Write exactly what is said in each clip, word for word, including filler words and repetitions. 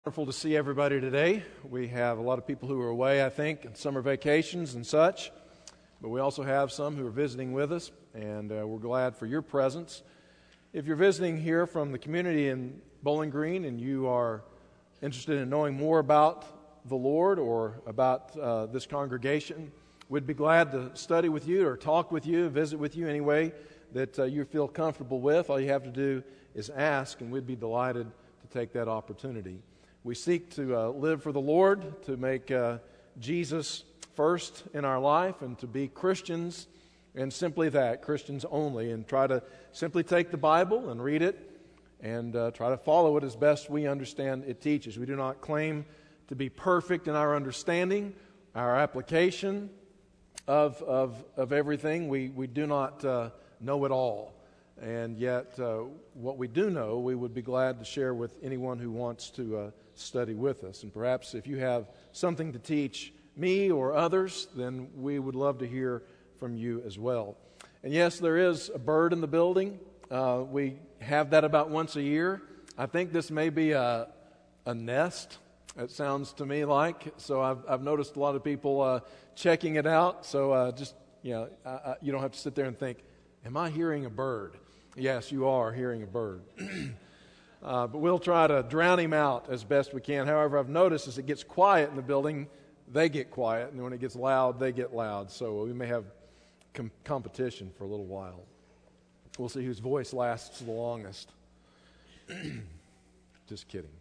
Wonderful to see everybody today. We have a lot of people who are away, I think, on summer vacations and such, but we also have some who are visiting with us, and uh, we're glad for your presence. If you're visiting here from the community in Bowling Green and you are interested in knowing more about the Lord or about uh, this congregation, we'd be glad to study with you or talk with you, visit with you any way that uh, you feel comfortable with. All you have to do is ask, and we'd be delighted to take that opportunity. We seek to uh, live for the Lord, to make uh, Jesus first in our life, and to be Christians, and simply that, Christians only, and try to simply take the Bible and read it, and uh, try to follow it as best we understand it teaches. We do not claim to be perfect in our understanding, our application of of, of everything. We, we do not uh, know it all. And yet, uh, what we do know, we would be glad to share with anyone who wants to uh, study with us. And perhaps if you have something to teach me or others, then we would love to hear from you as well. And yes, there is a bird in the building. Uh, we have that about once a year. I think this may be a, a nest, it sounds to me like. So I've, I've noticed a lot of people uh, checking it out. So uh, just, you know, I, I, you don't have to sit there and think, am I hearing a bird? Yes, you are hearing a bird. uh, but we'll try to drown him out as best we can. However, I've noticed as it gets quiet in the building, they get quiet. And when it gets loud, they get loud. So we may have com- competition for a little while. We'll see whose voice lasts the longest. Just kidding.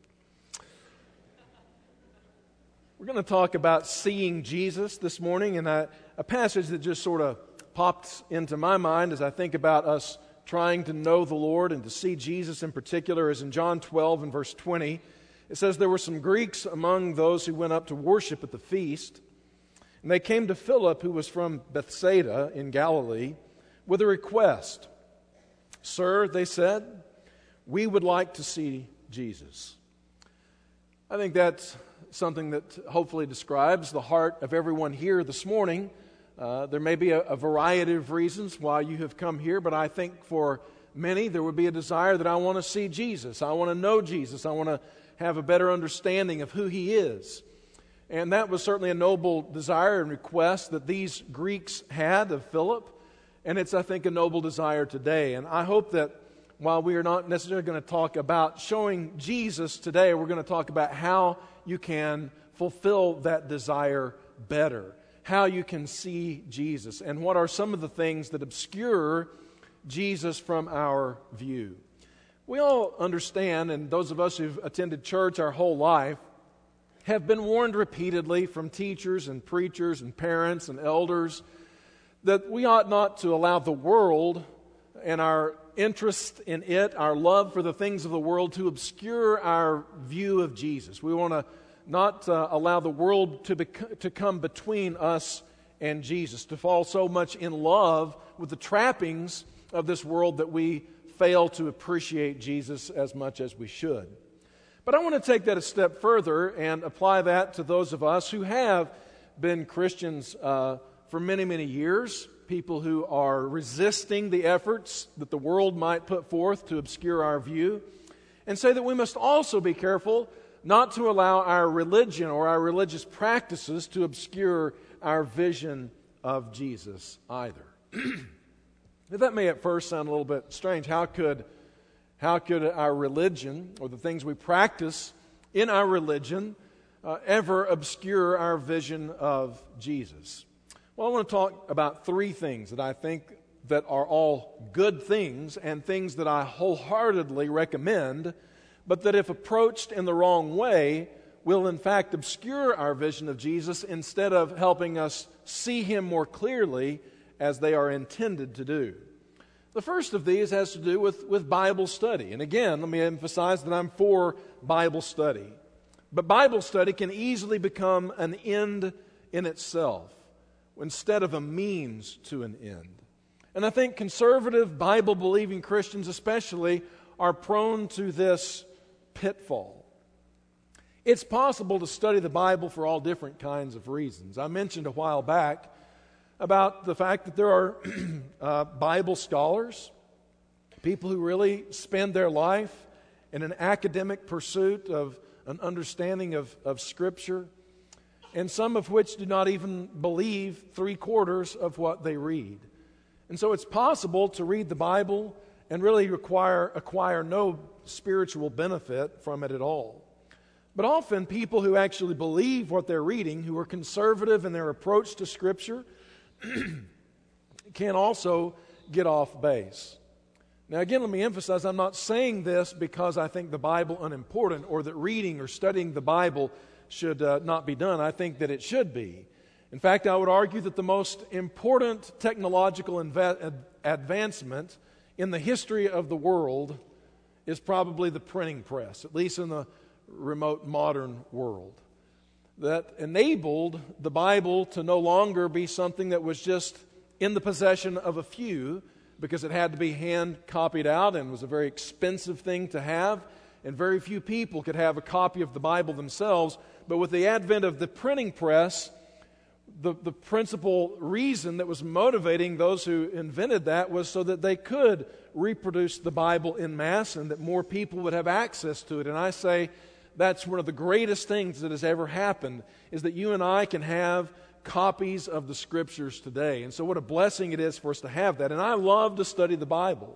We're going to talk about seeing Jesus this morning. And I, a passage that just sort of popped into my mind as I think about us trying to know the Lord and to see Jesus in particular is in John twelve and verse twenty. It says, "There were some Greeks among those who went up to worship at the feast, and they came to Philip, who was from Bethsaida in Galilee, with a request. 'Sir,' they said, 'we would like to see Jesus.'" I think that's something that hopefully describes the heart of everyone here this morning. Uh, there may be a, a variety of reasons why you have come here, but I think for many there would be a desire that I want to see Jesus. I want to know Jesus. I want to have a better understanding of who He is. And that was certainly a noble desire and request that these Greeks had of Philip. And it's, I think, a noble desire today. And I hope that while we are not necessarily going to talk about showing Jesus today, we're going to talk about how you can fulfill that desire better. How you can see Jesus, and what are some of the things that obscure Jesus from our view. We all understand, and those of us who've attended church our whole life have been warned repeatedly from teachers and preachers and parents and elders that we ought not to allow the world and our interest in it, our love for the things of the world, to obscure our view of Jesus. We want to not uh, allow the world to bec- to come between us and Jesus, to fall so much in love with the trappings of this world that we fail to appreciate Jesus as much as we should. But I want to take that a step further and apply that to those of us who have been Christians uh, for many, many years, people who are resisting the efforts that the world might put forth to obscure our view, and say that we must also be careful not to allow our religion or our religious practices to obscure our vision of Jesus either. That may at first sound a little bit strange. How could, how could our religion or the things we practice in our religion uh, ever obscure our vision of Jesus? Well, I want to talk about three things that I think that are all good things and things that I wholeheartedly recommend, but that if approached in the wrong way, will in fact obscure our vision of Jesus instead of helping us see Him more clearly as they are intended to do. The first of these has to do with, with Bible study. And again, let me emphasize that I'm for Bible study. But Bible study can easily become an end in itself instead of a means to an end. And I think conservative, Bible-believing Christians especially are prone to this pitfall. It's possible to study the Bible for all different kinds of reasons. I mentioned a while back about the fact that there are uh, Bible scholars, people who really spend their life in an academic pursuit of an understanding of, of Scripture, and some of which do not even believe three quarters of what they read. And so it's possible to read the Bible and really require, acquire no spiritual benefit from it at all. But often people who actually believe what they're reading, who are conservative in their approach to Scripture, can also get off base. Now again, let me emphasize, I'm not saying this because I think the Bible unimportant or that reading or studying the Bible should uh, not be done. I think that it should be. In fact, I would argue that the most important technological inve- ad- advancement in the history of the world is probably the printing press, at least in the remote modern world. That enabled the Bible to no longer be something that was just in the possession of a few, because it had to be hand copied out and was a very expensive thing to have, and very few people could have a copy of the Bible themselves. But with the advent of the printing press, the, the principal reason that was motivating those who invented that was so that they could reproduce the Bible en masse and that more people would have access to it. And I say that's one of the greatest things that has ever happened, is that you and I can have copies of the Scriptures today. And so what a blessing it is for us to have that. And I love to study the Bible.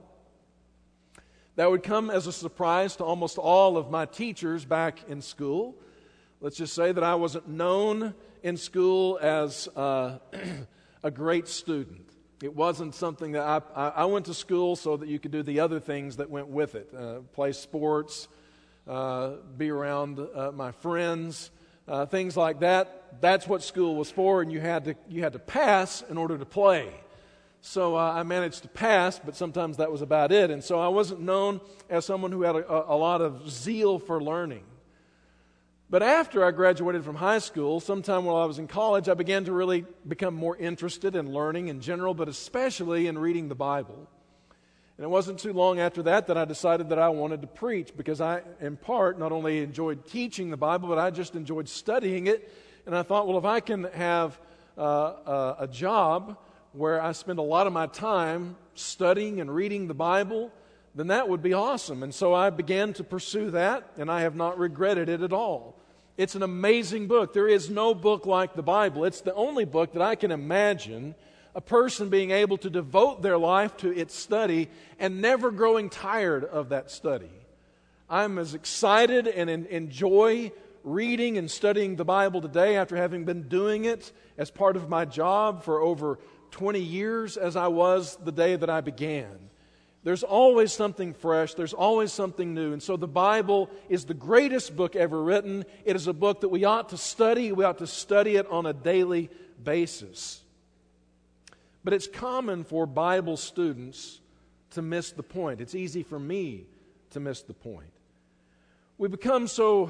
That would come as a surprise to almost all of my teachers back in school. Let's just say that I wasn't known in school as uh, a great student. It wasn't something that I, I, I went to school so that you could do the other things that went with it. Uh, play sports, uh, be around uh, my friends, Uh, things like that. That's what school was for, and you had to you had to pass in order to play. So uh, I managed to pass, but sometimes that was about it. And so I wasn't known as someone who had a, a lot of zeal for learning. But after I graduated from high school, sometime while I was in college, I began to really become more interested in learning in general, but especially in reading the Bible. And it wasn't too long after that that I decided that I wanted to preach, because I, in part, not only enjoyed teaching the Bible, but I just enjoyed studying it. And I thought, well, if I can have uh, a, a job where I spend a lot of my time studying and reading the Bible, then that would be awesome. And so I began to pursue that, and I have not regretted it at all. It's an amazing book. There is no book like the Bible. It's the only book that I can imagine a person being able to devote their life to its study and never growing tired of that study. I'm as excited and en- enjoy reading and studying the Bible today after having been doing it as part of my job for over twenty years as I was the day that I began. There's always something fresh. There's always something new. And so the Bible is the greatest book ever written. It is a book that we ought to study. We ought to study it on a daily basis. But it's common for Bible students to miss the point. It's easy for me to miss the point. We become so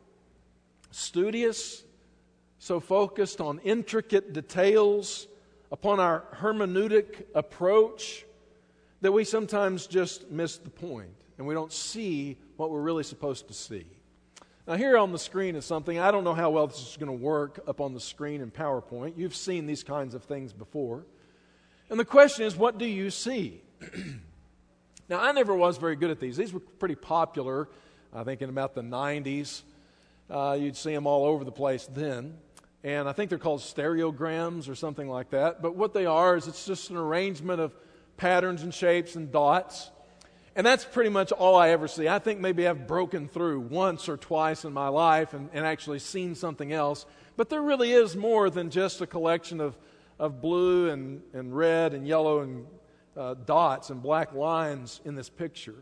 studious, so focused on intricate details, upon our hermeneutic approach, that we sometimes just miss the point, and we don't see what we're really supposed to see. Now, here on the screen is something, I don't know how well this is going to work up on the screen in PowerPoint. You've seen these kinds of things before. And the question is, what do you see? Now, I never was very good at these. These were pretty popular, I think, in about the nineties. Uh, you'd see them all over the place then. And I think they're called stereograms or something like that. But what they are is it's just an arrangement of patterns and shapes and dots. And that's pretty much all I ever see. I think maybe I've broken through once or twice in my life and, and actually seen something else. But there really is more than just a collection of of blue and, and red and yellow and uh, dots and black lines in this picture.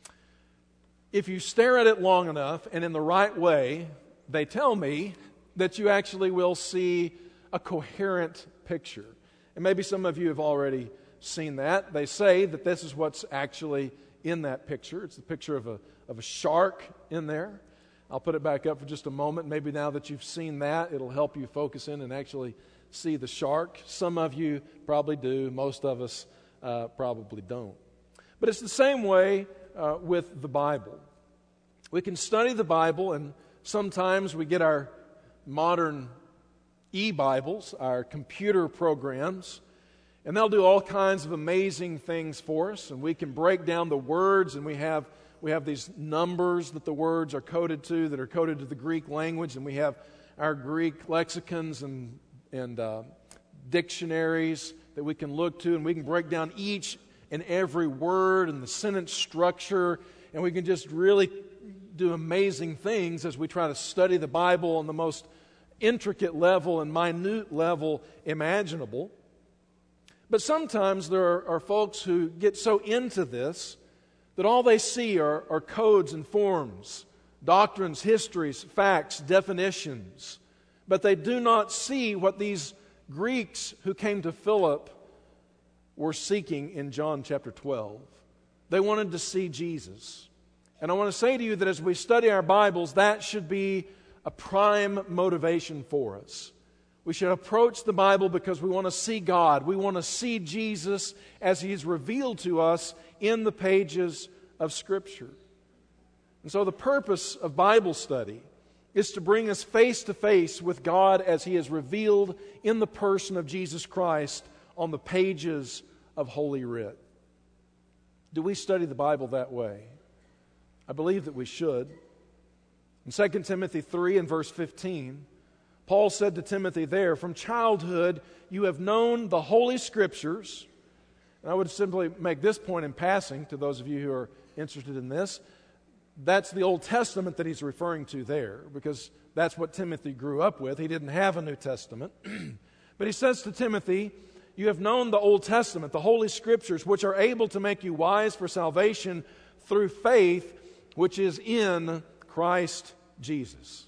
If you stare at it long enough and in the right way, they tell me that you actually will see a coherent picture. And maybe some of you have already seen that. They say that this is what's actually in that picture. It's the picture of a, of a shark in there. I'll put it back up for just a moment. Maybe now that you've seen that, it'll help you focus in and actually see the shark. Some of you probably do. Most of us uh, probably don't. But it's the same way uh, with the Bible. We can study the Bible, and sometimes we get our modern e-Bibles, our computer programs, and they'll do all kinds of amazing things for us, and we can break down the words, and we have we have these numbers that the words are coded to, that are coded to the Greek language, and we have our Greek lexicons and, and uh, dictionaries that we can look to, and we can break down each and every word and the sentence structure, and we can just really do amazing things as we try to study the Bible on the most intricate level and minute level imaginable. But sometimes there are, are folks who get so into this that all they see are, are codes and forms, doctrines, histories, facts, definitions. But they do not see what these Greeks who came to Philip were seeking in John chapter twelve. They wanted to see Jesus. And I want to say to you that as we study our Bibles, that should be a prime motivation for us. We should approach the Bible because we want to see God. We want to see Jesus as He is revealed to us in the pages of Scripture. And so the purpose of Bible study is to bring us face to face with God as He is revealed in the person of Jesus Christ on the pages of Holy Writ. Do we study the Bible that way? I believe that we should. In Second Timothy three and verse fifteen, Paul said to Timothy there, "From childhood you have known the Holy Scriptures." And I would simply make this point in passing to those of you who are interested in this. That's the Old Testament that he's referring to there, because that's what Timothy grew up with. He didn't have a New Testament. But he says to Timothy, "You have known the Old Testament, the Holy Scriptures, which are able to make you wise for salvation through faith, which is in Christ Jesus."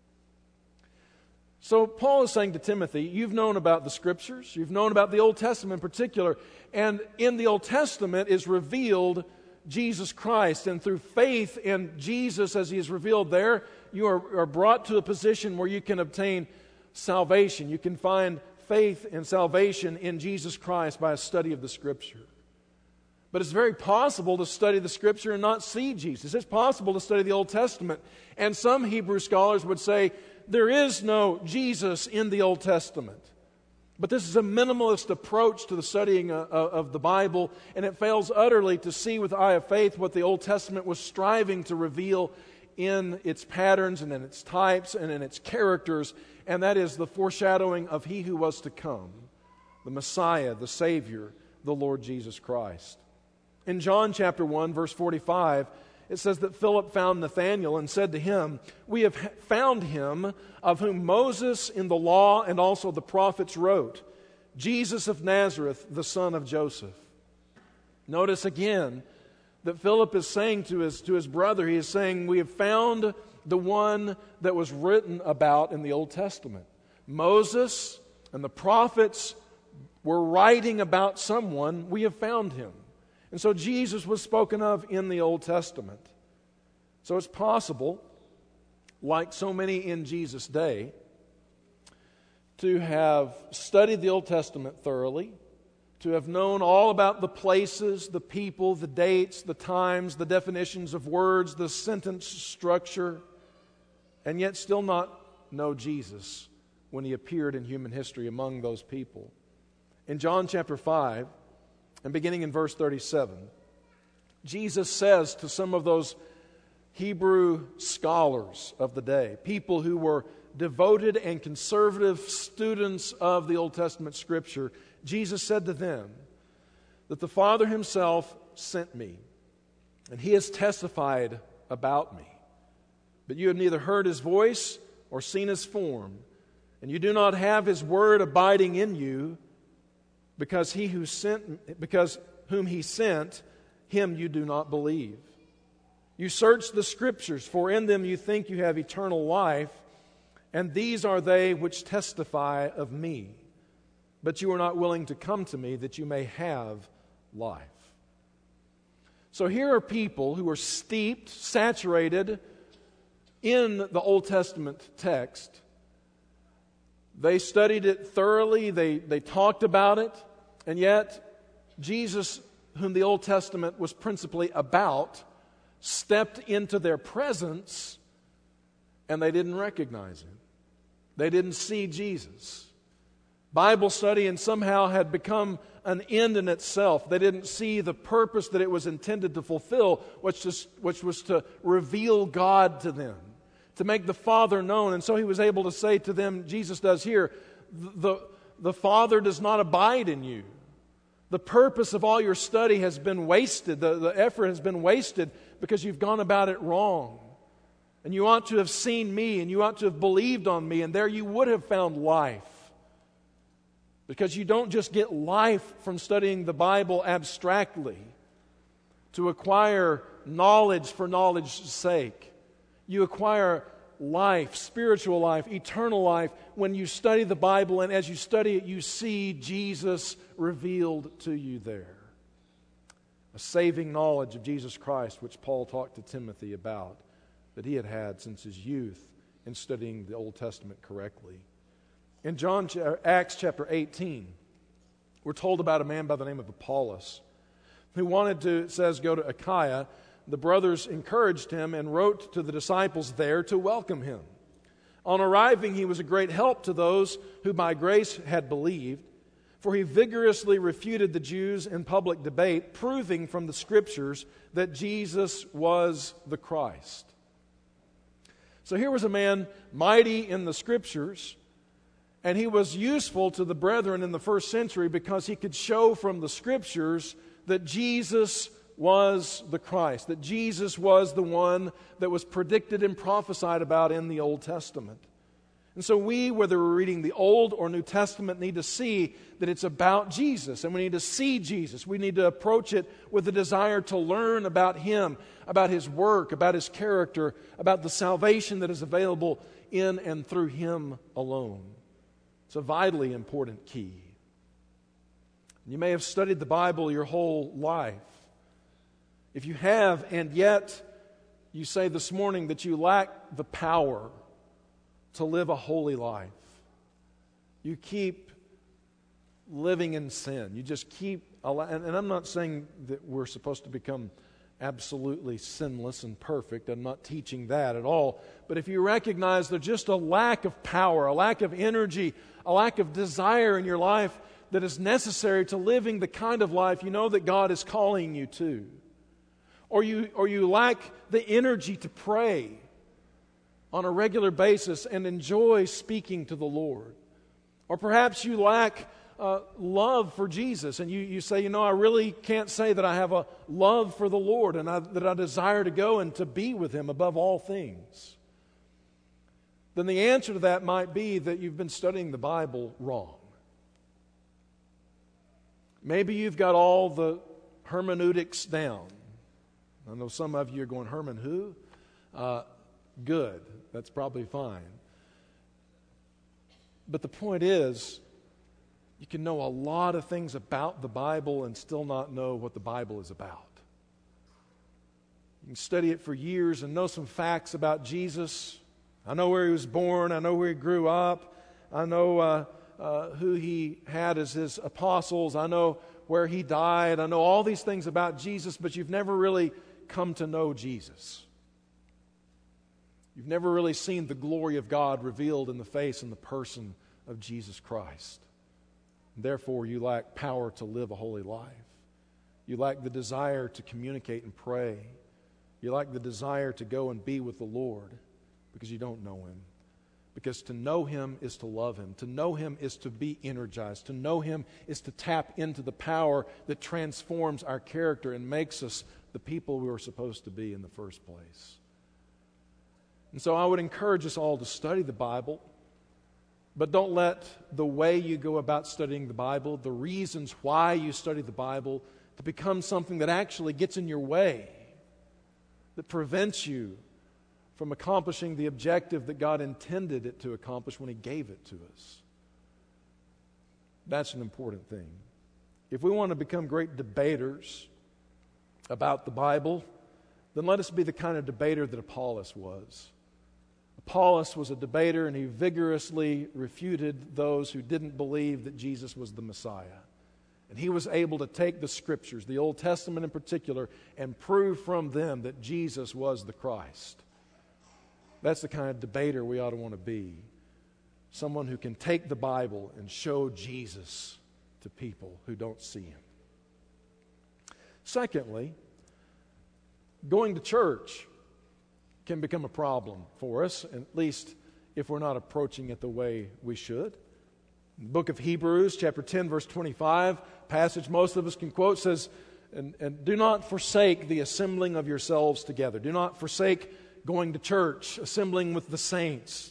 So Paul is saying to Timothy, you've known about the Scriptures, you've known about the Old Testament in particular, and in the Old Testament is revealed Jesus Christ, and through faith in Jesus as He is revealed there, you are, are brought to a position where you can obtain salvation. You can find faith and salvation in Jesus Christ by a study of the Scripture. But it's very possible to study the Scripture and not see Jesus. It's possible to study the Old Testament. And some Hebrew scholars would say there is no Jesus in the Old Testament. But this is a minimalist approach to the studying of the Bible, and it fails utterly to see with the eye of faith what the Old Testament was striving to reveal in its patterns and in its types and in its characters, and that is the foreshadowing of He who was to come, the Messiah, the Savior, the Lord Jesus Christ. In John chapter one, verse forty-five, it says that Philip found Nathanael and said to him, "We have found him of whom Moses in the law and also the prophets wrote, Jesus of Nazareth, the son of Joseph." Notice again that Philip is saying to his, to his brother, he is saying, we have found the one that was written about in the Old Testament. Moses and the prophets were writing about someone. We have found him. And so Jesus was spoken of in the Old Testament. So it's possible, like so many in Jesus' day, to have studied the Old Testament thoroughly, to have known all about the places, the people, the dates, the times, the definitions of words, the sentence structure, and yet still not know Jesus when He appeared in human history among those people. In John chapter five, and beginning in verse thirty-seven, Jesus says to some of those Hebrew scholars of the day, people who were devoted and conservative students of the Old Testament Scripture, Jesus said to them that the Father Himself sent me, and He has testified about me. But you have neither heard His voice or seen His form, and you do not have His word abiding in you, because he who sent, because whom He sent, Him you do not believe. You search the Scriptures, for in them you think you have eternal life, and these are they which testify of me. But you are not willing to come to me that you may have life. So here are people who are steeped, saturated in the Old Testament text. They studied it thoroughly, they, they talked about it, and yet Jesus, whom the Old Testament was principally about, stepped into their presence and they didn't recognize Him. They didn't see Jesus. Bible study and somehow had become an end in itself. They didn't see the purpose that it was intended to fulfill, which, just, which was to reveal God to them, to make the Father known. And so he was able to say to them, Jesus does here, the, the Father does not abide in you. The purpose of all your study has been wasted. The, the effort has been wasted because you've gone about it wrong. And you ought to have seen me, and you ought to have believed on me, and there you would have found life. Because you don't just get life from studying the Bible abstractly to acquire knowledge for knowledge's sake. You acquire life, spiritual life, eternal life when you study the Bible, and as you study it, you see Jesus revealed to you there. A saving knowledge of Jesus Christ, which Paul talked to Timothy about, that he had had since his youth in studying the Old Testament correctly. In John, Acts chapter eighteen, we're told about a man by the name of Apollos who wanted to, it says, go to Achaia. The brothers encouraged him and wrote to the disciples there to welcome him. On arriving, he was a great help to those who by grace had believed, for he vigorously refuted the Jews in public debate, proving from the Scriptures that Jesus was the Christ. So here was a man mighty in the Scriptures, and he was useful to the brethren in the first century because he could show from the Scriptures that Jesus was the Christ, that Jesus was the one that was predicted and prophesied about in the Old Testament. And so we, whether we're reading the Old or New Testament, need to see that it's about Jesus, and we need to see Jesus. We need to approach it with a desire to learn about Him, about His work, about His character, about the salvation that is available in and through Him alone. It's a vitally important key. You may have studied the Bible your whole life. If you have, and yet you say this morning that you lack the power to live a holy life, you keep living in sin. You just keep, and I'm not saying that we're supposed to become absolutely sinless and perfect. I'm not teaching that at all. But if you recognize there's just a lack of power, a lack of energy, a lack of desire in your life that is necessary to living the kind of life you know that God is calling you to, or you, or you lack the energy to pray on a regular basis and enjoy speaking to the Lord, or perhaps you lack uh, love for Jesus, and you, you say, you know, I really can't say that I have a love for the Lord and I, that I desire to go and to be with Him above all things, then the answer to that might be that you've been studying the Bible wrong. Maybe you've got all the hermeneutics down. I know some of you are going, Herman who? Uh, good. That's probably fine. But the point is, you can know a lot of things about the Bible and still not know what the Bible is about. You can study it for years and know some facts about Jesus. I know where He was born. I know where He grew up. I know uh, uh, who He had as His apostles. I know where He died. I know all these things about Jesus, but you've never really come to know Jesus. You've never really seen the glory of God revealed in the face and the person of Jesus Christ. Therefore, you lack power to live a holy life. You lack the desire to communicate and pray. You lack the desire to go and be with the Lord because you don't know Him. Because to know Him is to love Him. To know Him is to be energized. To know Him is to tap into the power that transforms our character and makes us the people we were supposed to be in the first place. And so I would encourage us all to study the Bible, but don't let the way you go about studying the Bible, the reasons why you study the Bible, to become something that actually gets in your way, that prevents you from accomplishing the objective that God intended it to accomplish when He gave it to us. That's an important thing. If we want to become great debaters about the Bible, then let us be the kind of debater that Apollos was. Apollos was a debater, and he vigorously refuted those who didn't believe that Jesus was the Messiah. And he was able to take the Scriptures, the Old Testament in particular, and prove from them that Jesus was the Christ. That's the kind of debater we ought to want to be. someone who can take the Bible and show Jesus to people who don't see Him. Secondly, going to church can become a problem for us, at least if we're not approaching it the way we should. The book of Hebrews, chapter ten, verse twenty-five, passage most of us can quote, says, and, and do not forsake the assembling of yourselves together. Do not forsake going to church, assembling with the saints.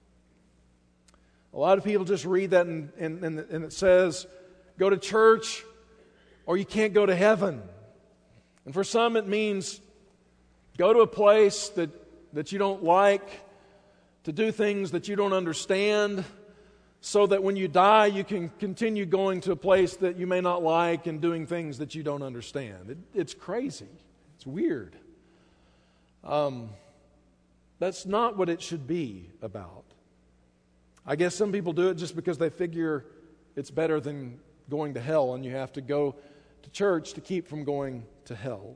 A lot of people just read that and, and, and it says, go to church or you can't go to heaven. And for some it means go to a place that, that you don't like, to do things that you don't understand, so that when you die, you can continue going to a place that you may not like and doing things that you don't understand. It, it's crazy. It's weird. Um, that's not what it should be about. I guess some people do it just because they figure it's better than going to hell, and you have to go to church to keep from going to hell.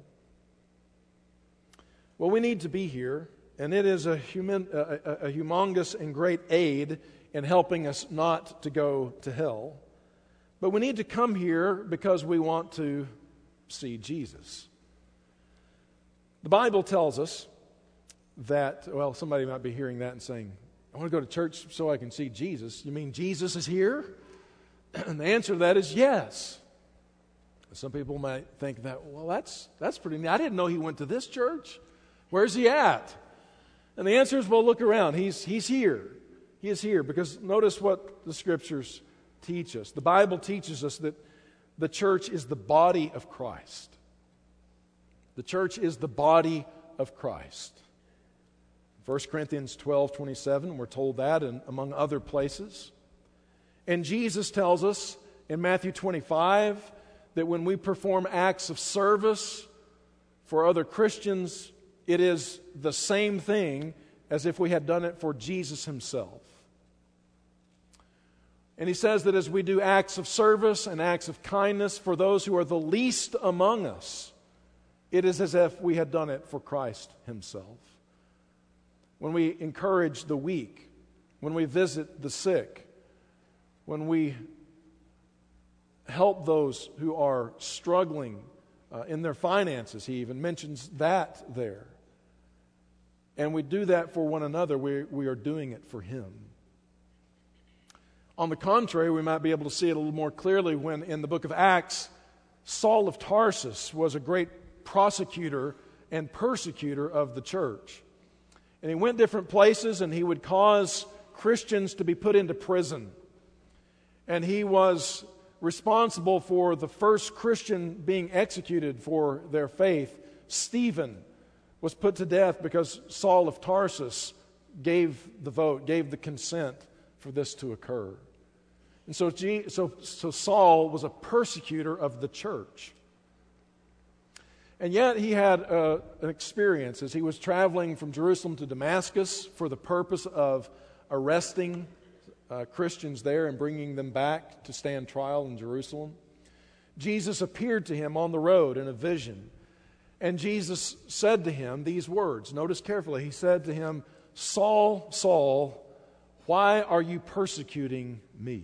Well, we need to be here, and it is a, human, a, a, a humongous and great aid in helping us not to go to hell. But we need to come here because we want to see Jesus. The Bible tells us that, well, somebody might be hearing that and saying, I want to go to church so I can see Jesus. You mean Jesus is here? And the answer to that is yes. Some people might think that, well, that's that's pretty neat. I didn't know he went to this church. Where's he at? And the answer is, well, look around. He's he's here. He is here, because notice what the Scriptures teach us. The Bible teaches us that the church is the body of Christ. The church is the body of Christ. First Corinthians twelve twenty-seven, we're told that, and among other places. And Jesus tells us in Matthew twenty-five that when we perform acts of service for other Christians, it is the same thing as if we had done it for Jesus Himself. And He says that as we do acts of service and acts of kindness for those who are the least among us, it is as if we had done it for Christ Himself. When we encourage the weak, when we visit the sick, when we help those who are struggling uh, in their finances, He even mentions that there. And we do that for one another, we, we are doing it for Him. On the contrary, we might be able to see it a little more clearly when in the book of Acts, Saul of Tarsus was a great prosecutor and persecutor of the church. And he went different places and he would cause Christians to be put into prison. And he was responsible for the first Christian being executed for their faith. Stephen was put to death because Saul of Tarsus gave the vote, gave the consent for this to occur. And so, so, so Saul was a persecutor of the church. And yet he had uh, an experience as he was traveling from Jerusalem to Damascus for the purpose of arresting uh, Christians there and bringing them back to stand trial in Jerusalem. Jesus appeared to him on the road in a vision. And Jesus said to him these words. Notice carefully. He said to him, Saul, Saul, why are you persecuting me?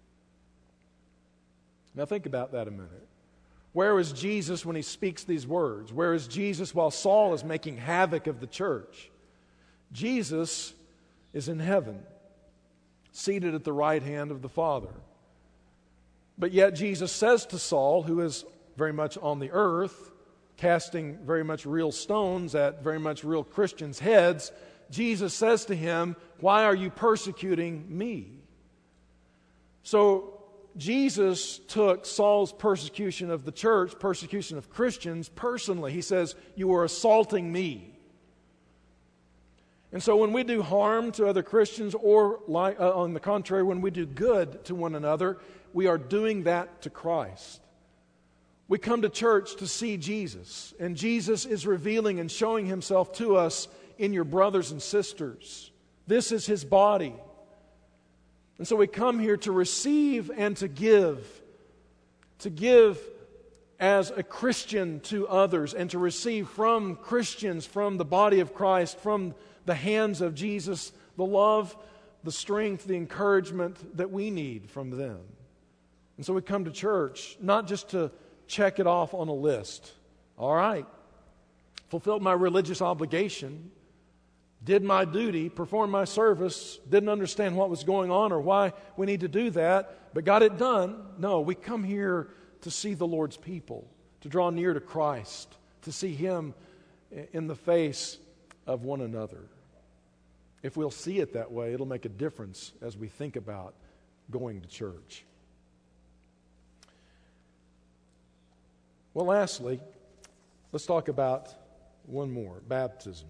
Now think about that a minute. Where is Jesus when He speaks these words? Where is Jesus while Saul is making havoc of the church? Jesus is in heaven, seated at the right hand of the Father. But yet Jesus says to Saul, who is very much on the earth, casting very much real stones at very much real Christians' heads, Jesus says to him, why are you persecuting me? So Jesus took Saul's persecution of the church, persecution of Christians, personally. He says, you are assaulting me. And so when we do harm to other Christians, or like, uh, on the contrary, when we do good to one another, we are doing that to Christ. We come to church to see Jesus, and Jesus is revealing and showing Himself to us in your brothers and sisters. This is His body. And so we come here to receive and to give, to give as a Christian to others, and to receive from Christians, from the body of Christ, from the hands of Jesus, the love the strength, the encouragement that we need from them. And so we come to church not just to check it off on a list. All right, fulfilled my religious obligation, did my duty, performed my service, didn't understand what was going on or why we need to do that, but got it done. No, we come here to see the Lord's people, to draw near to Christ, to see Him in the face of one another. If we'll see it that way, it'll make a difference as we think about going to church. Well, lastly, let's talk about one more, baptism.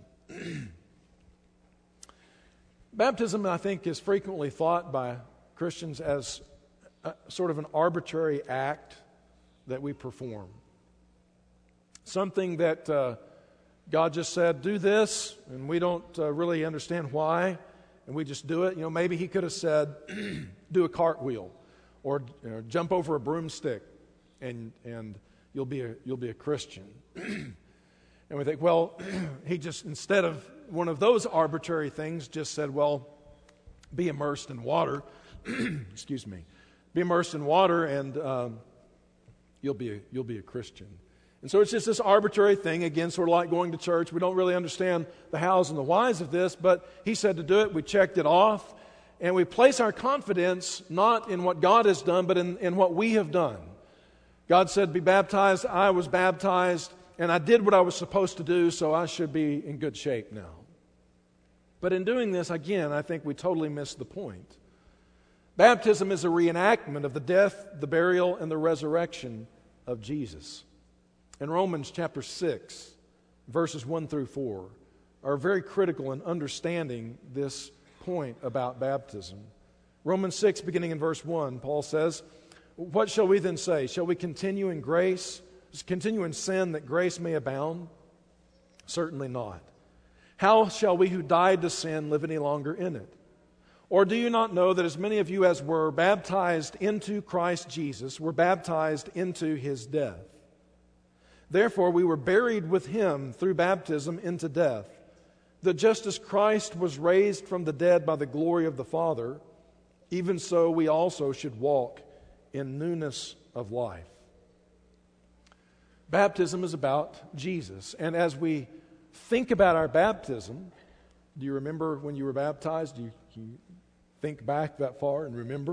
Baptism, I think, is frequently thought by Christians as a, sort of an arbitrary act that we perform. Something that uh, God just said, do this, and we don't uh, really understand why, and we just do it. You know, maybe He could have said, do a cartwheel, or you know, jump over a broomstick, and and you'll be a you'll be a Christian. And we think, well, He just, instead of one of those arbitrary things, just said, well, be immersed in water. Excuse me, be immersed in water, and um, you'll be a, you'll be a Christian. And so it's just this arbitrary thing, again, sort of like going to church. We don't really understand the hows and the whys of this, but He said to do it. We checked it off, and we place our confidence not in what God has done, but in, in what we have done. God said, be baptized. I was baptized, and I did what I was supposed to do, so I should be in good shape now. But in doing this, again, I think we totally missed the point. Baptism is a reenactment of the death, the burial, and the resurrection of Jesus. In Romans chapter six, verses one through four, are very critical in understanding this point about baptism. Romans six, beginning in verse one, Paul says, what shall we then say? Shall we continue in grace, continue in sin that grace may abound? Certainly not. How shall we who died to sin live any longer in it? Or do you not know that as many of you as were baptized into Christ Jesus were baptized into His death? Therefore we were buried with Him through baptism into death, that just as Christ was raised from the dead by the glory of the Father, even so we also should walk in newness of life. Baptism is about Jesus, and as we think about our baptism, do you remember when you were baptized? Do you, do you think back that far and remember?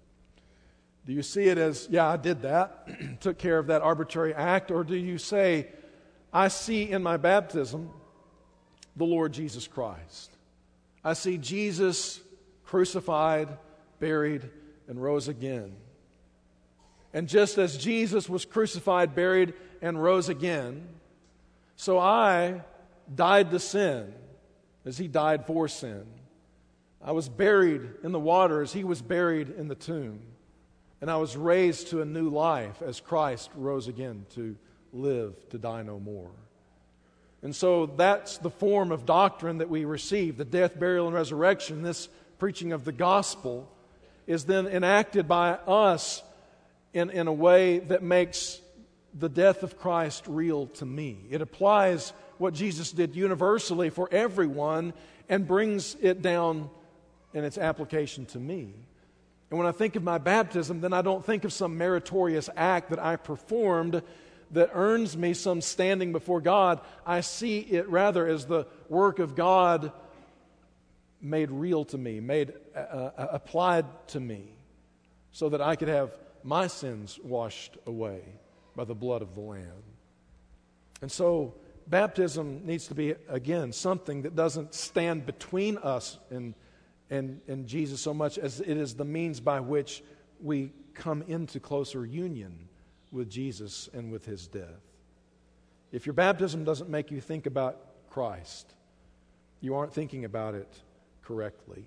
Do you see it as, yeah, I did that, took care of that arbitrary act? Or do you say, I see in my baptism the Lord Jesus Christ. I see Jesus crucified, buried, and rose again. And just as Jesus was crucified, buried, and rose again, so I died to sin as He died for sin. I was buried in the water as He was buried in the tomb. And I was raised to a new life as Christ rose again to live, to die no more. And so that's the form of doctrine that we receive. The death, burial, and resurrection, this preaching of the gospel, is then enacted by us in, in a way that makes the death of Christ real to me. It applies what Jesus did universally for everyone and brings it down in its application to me. And when I think of my baptism, then I don't think of some meritorious act that I performed that earns me some standing before God. I see it rather as the work of God made real to me, made uh, uh, applied to me, so that I could have my sins washed away by the blood of the Lamb. And so baptism needs to be, again, something that doesn't stand between us and And, and Jesus so much as it is the means by which we come into closer union with Jesus and with His death. If your baptism doesn't make you think about Christ, you aren't thinking about it correctly.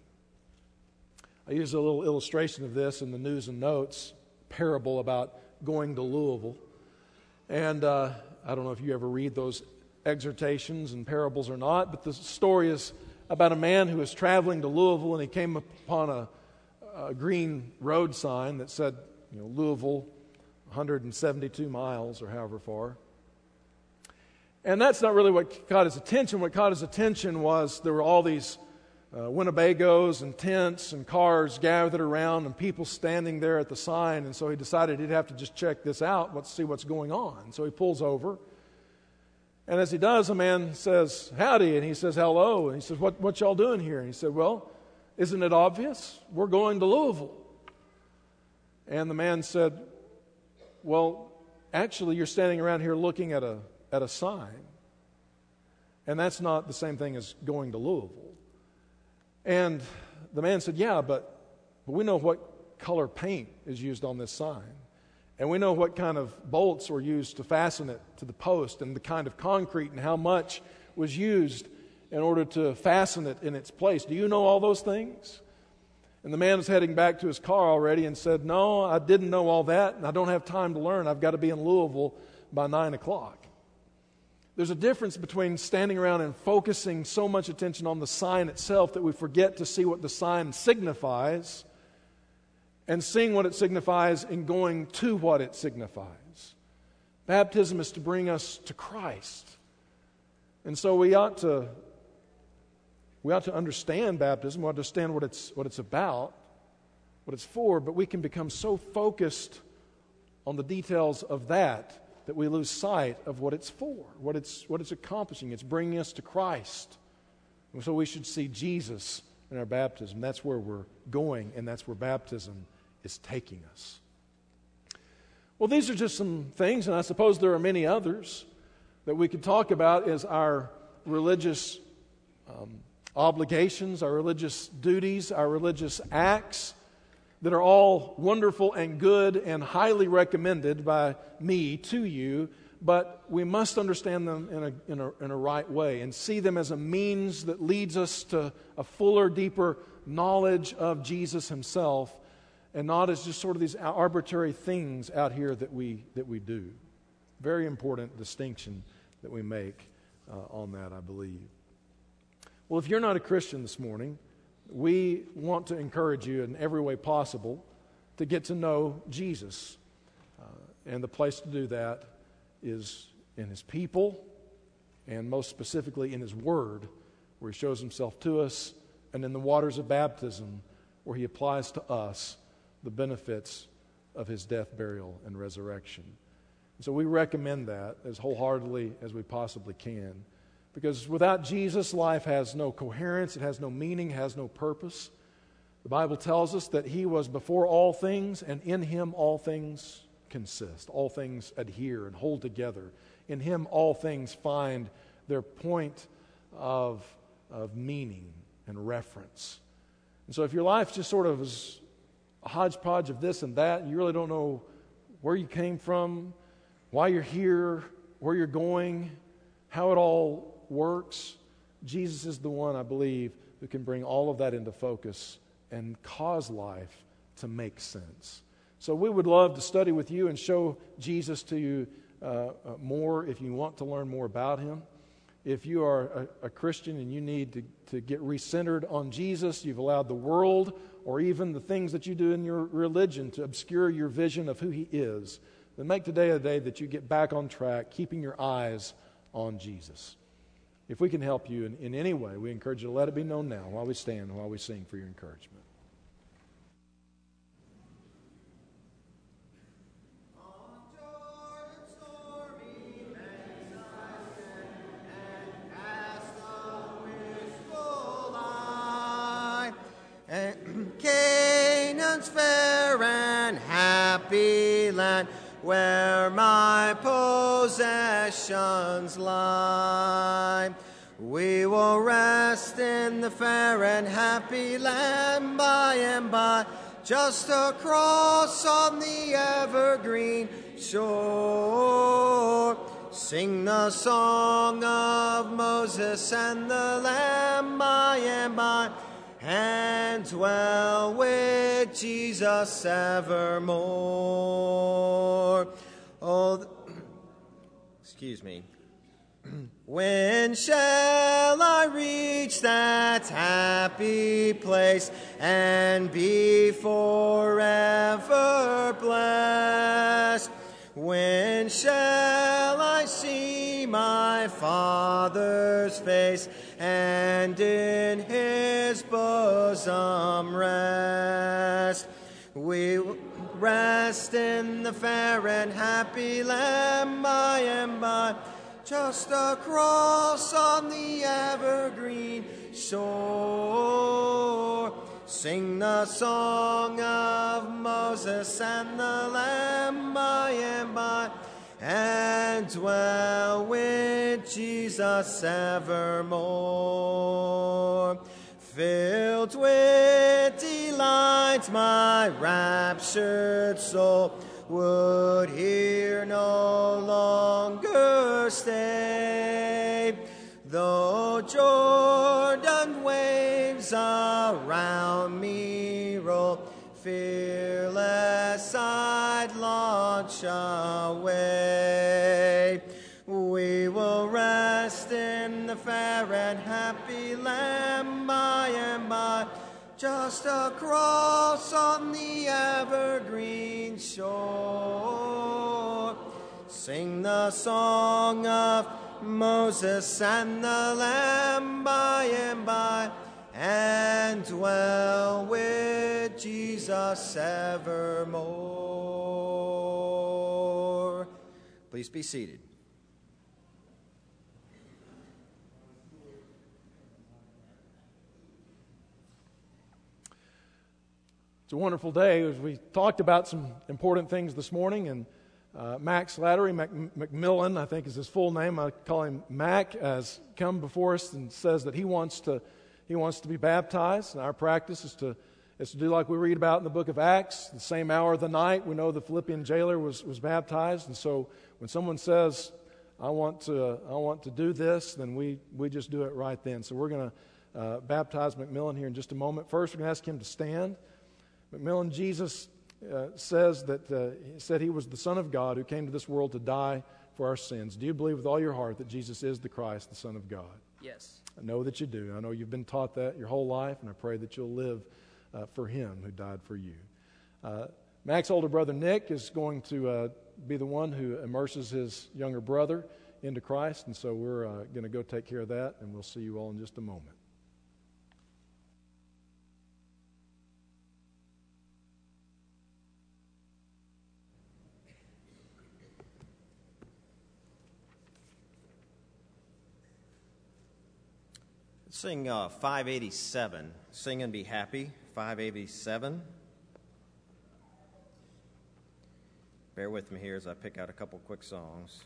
I use a little illustration of this in the News and Notes parable about going to Louisville. And uh, I don't know if you ever read those exhortations and parables or not, but the story is about a man who was traveling to Louisville, and he came upon a, a green road sign that said, you know, Louisville, one hundred seventy-two miles or however far. And that's not really what caught his attention. What caught his attention was there were all these uh, Winnebagos and tents and cars gathered around and people standing there at the sign. And so he decided he'd have to just check this out, let's see what's going on. So he pulls over. And as he does, a man says, howdy, and he says, hello. And he says, what, what y'all doing here? And he said, well, isn't it obvious? We're going to Louisville. And the man said, well, actually, you're standing around here looking at a at a sign. And that's not the same thing as going to Louisville. And the man said, yeah, but, but we know what color paint is used on this sign. And we know what kind of bolts were used to fasten it to the post and the kind of concrete and how much was used in order to fasten it in its place. Do you know all those things? And the man was heading back to his car already and said, no, I didn't know all that, and I don't have time to learn. I've got to be in Louisville by nine o'clock. There's a difference between standing around and focusing so much attention on the sign itself that we forget to see what the sign signifies, and seeing what it signifies and going to what it signifies. Baptism is to bring us to Christ. And so we ought to we ought to understand baptism, we ought to understand what it's what it's about, what it's for, but we can become so focused on the details of that that we lose sight of what it's for, what it's what it's accomplishing. It's bringing us to Christ. And so we should see Jesus in our baptism. That's where we're going, and that's where baptism is taking us. Well, these are just some things, and I suppose there are many others that we could talk about as our religious um, obligations, our religious duties, our religious acts that are all wonderful and good and highly recommended by me to you, but we must understand them in a, in a, in a right way and see them as a means that leads us to a fuller, deeper knowledge of Jesus himself, and not as just sort of these arbitrary things out here that we that we do. Very important distinction that we make uh, on that, I believe. Well, if you're not a Christian this morning, we want to encourage you in every way possible to get to know Jesus. Uh, and the place to do that is in his people, and most specifically in his word, where he shows himself to us, and in the waters of baptism, where he applies to us the benefits of his death, burial, and resurrection. And so we recommend that as wholeheartedly as we possibly can, because without Jesus, life has no coherence, it has no meaning, it has no purpose. The Bible tells us that he was before all things, and in him all things consist. All things adhere and hold together. In him all things find their point of, of meaning and reference. And so if your life just sort of is a hodgepodge of this and that, and you really don't know where you came from, why you're here, where you're going, how it all works, Jesus is the one, I believe, who can bring all of that into focus and cause life to make sense. So we would love to study with you and show Jesus to you uh, uh, more if you want to learn more about him. If you are a, a Christian and you need to, to get recentered on Jesus, you've allowed the world or even the things that you do in your religion to obscure your vision of who he is, then make today a day that you get back on track, keeping your eyes on Jesus. If we can help you in, in any way, we encourage you to let it be known now while we stand, while we sing for your encouragement. Canaan's fair and happy land, where my possessions lie. We will rest in the fair and happy land by and by, just across on the evergreen shore. Sing the song of Moses and the Lamb by and by, and dwell with Jesus evermore. Oh, th- excuse me. When shall I reach that happy place and be forever blessed? When shall I see my Father's face and and in his bosom rest. We rest in the fair and happy land by and by, just across on the evergreen shore. Sing the song of Moses and the Lamb by and by, and dwell with Jesus evermore. Filled with delight, my raptured soul would here no longer stay. Though Jordan waves around me roll, fearless I'd launch away. We will rest in the fair and happy land by and by, just across on the evergreen shore. Sing the song of Moses and the Lamb by and by, and dwell with Jesus evermore. Please be seated. It's a wonderful day as we talked about some important things this morning, and uh, Max Slattery, Mac- McMillan, I think is his full name. I call him Mac, has come before us and says that he wants to he wants to be baptized. And our practice is to is to do like we read about in the book of Acts, the same hour of the night. We know the Philippian jailer was was baptized, and so when someone says, "I want to I want to do this," then we we just do it right then. So we're going to uh, baptize McMillan here in just a moment. First, we're going to ask him to stand. McMillan, Jesus uh, says that uh, he said he was the Son of God who came to this world to die for our sins. Do you believe with all your heart that Jesus is the Christ, the Son of God? Yes. I know that you do. I know you've been taught that your whole life, and I pray that you'll live uh, for him who died for you. Uh, Mac's older brother Nick is going to uh, be the one who immerses his younger brother into Christ, and so we're uh, going to go take care of that, and we'll see you all in just a moment. Sing uh, five eighty-seven. Sing and be happy. five eighty-seven. Bear with me here as I pick out a couple quick songs.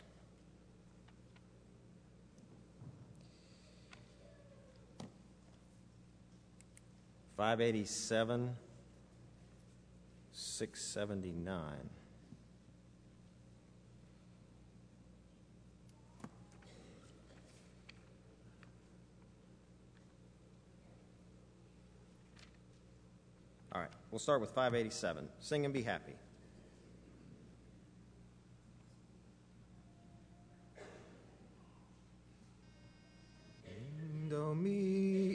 five eighty-seven, six seventy-nine. All right, we'll start with five eighty-seven. Sing and be happy. Do me.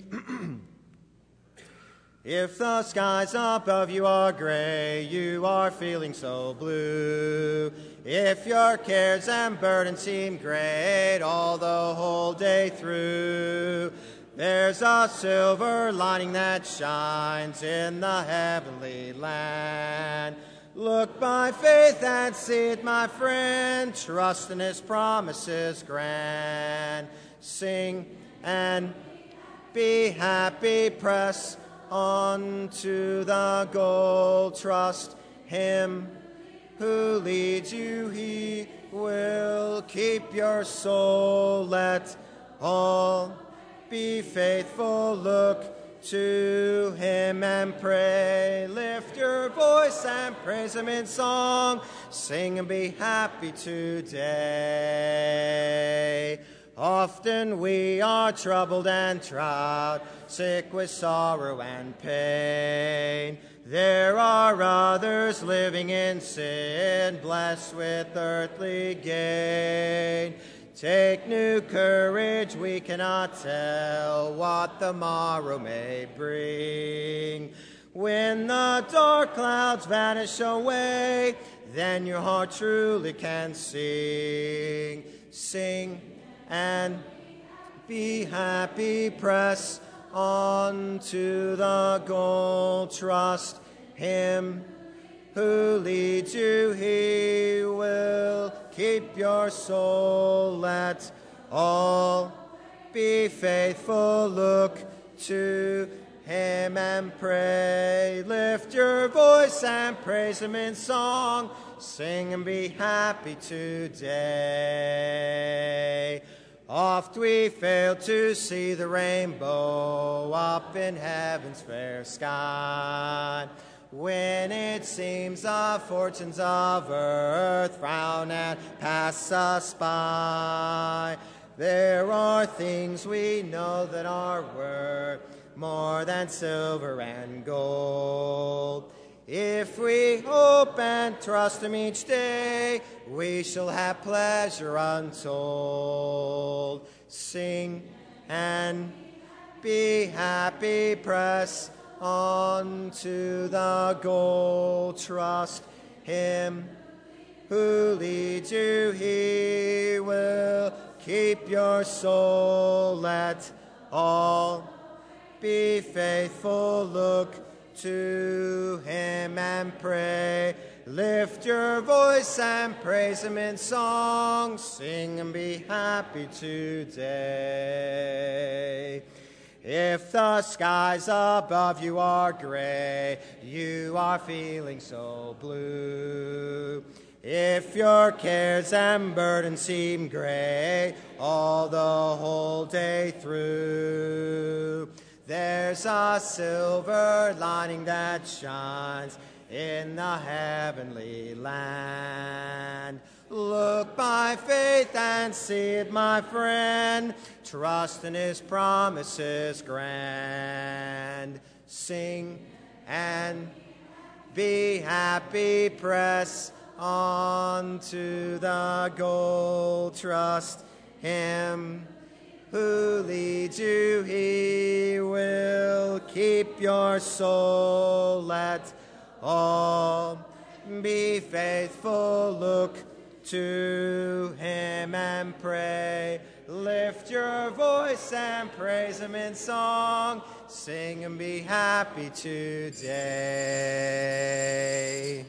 If the skies above you are gray, you are feeling so blue. If your cares and burdens seem great all the whole day through, there's a silver lining that shines in the heavenly land. Look by faith and see it, my friend. Trust in his promises grand. Sing and be happy. Press on to the goal. Trust him who leads you. He will keep your soul. Let all be faithful, look to him and pray. Lift your voice and praise him in song. Sing and be happy today. Often we are troubled and tried, sick with sorrow and pain. There are others living in sin, blessed with earthly gain. Take new courage, we cannot tell what the morrow may bring. When the dark clouds vanish away, then your heart truly can sing. Sing and be happy, press on to the goal, trust him who leads you, he will keep your soul. Let all be faithful, look to him and pray. Lift your voice and praise him in song. Sing and be happy today. Oft we fail to see the rainbow up in heaven's fair sky, when it seems the fortunes of earth frown and pass us by. There are things we know that are worth more than silver and gold. If we hope and trust him each day, we shall have pleasure untold. Sing and be happy, press on to the goal, trust him who leads you, he will keep your soul. Let all be faithful, look to him and pray. Lift your voice and praise him in song. Sing and be happy today. If the skies above you are gray, you are feeling so blue. If your cares and burdens seem gray all the whole day through, there's a silver lining that shines in the heavenly land. Look by faith and see it, my friend. Trust in his promises grand. Sing and be happy, press on to the goal. Trust him who leads you, he will keep your soul. Let all be faithful, look to him and pray. Lift your voice and praise him in song. Sing and be happy today.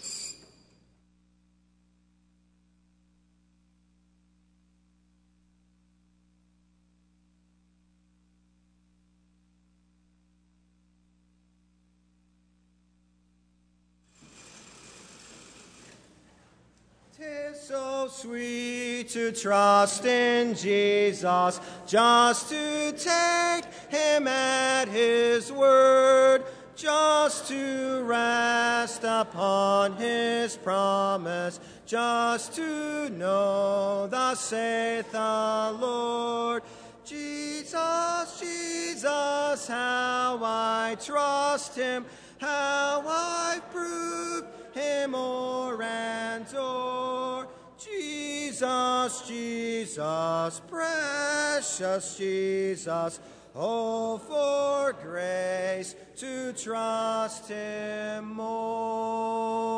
Tis so sweet to trust in Jesus, just to take him at his word, just to rest upon his promise, just to know thus saith the Lord. Jesus, Jesus, how I trust him, how I've proved him o'er and o'er. Jesus, Jesus, precious Jesus, oh, for grace to trust him more.